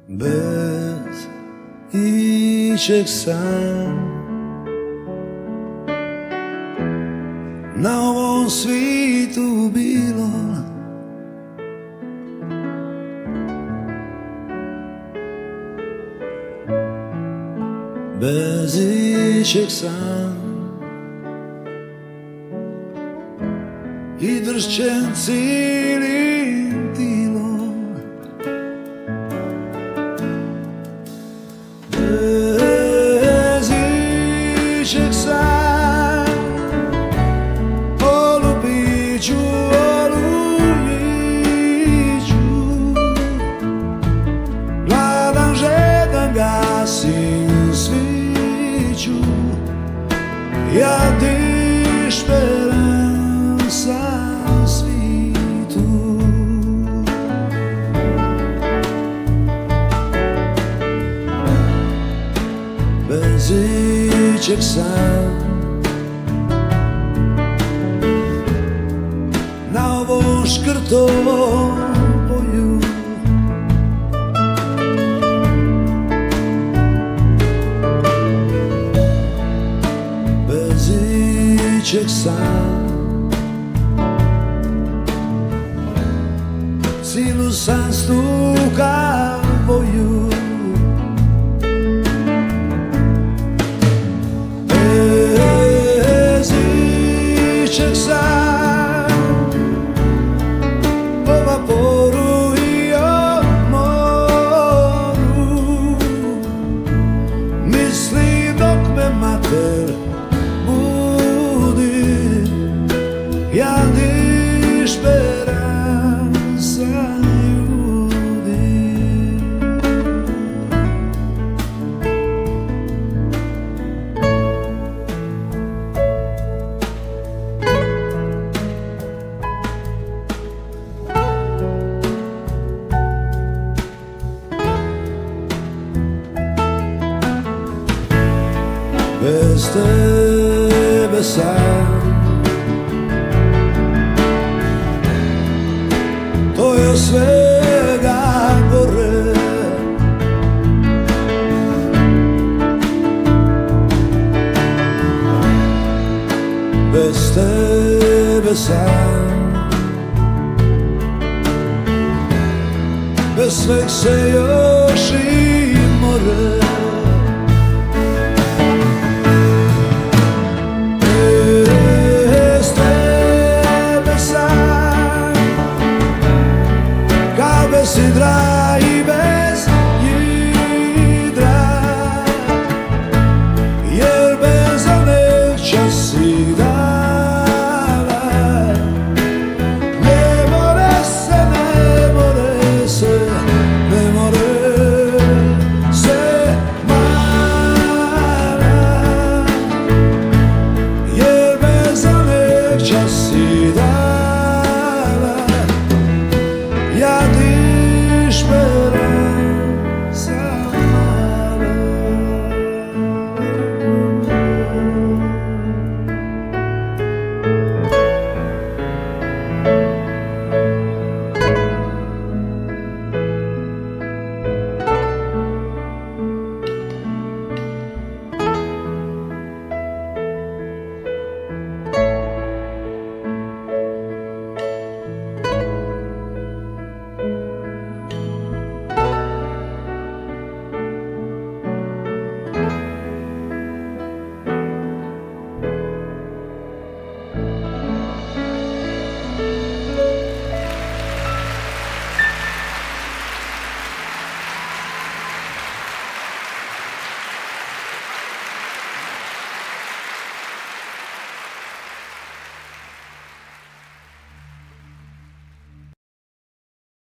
Bez ičeg sam na ovom svitu bilo, bez ičeg sam i dršćen cijelim tilom. Bez ičeg sam olupit ću, gladan, žedan, gasim sviću, ja ti speranza svitu. Bez ičeg sam na ovom škrtovom polju, bez ičeg sam silu sam stuka boju. Bez ičeg sam o vaporu i o moru, misli dok me mater budi, ja di speranza ljudi. Bez tebe sam, to je svega gore. Bez tebe sam, bez sveg se još i more. Bez tebe sam, kao bez sidra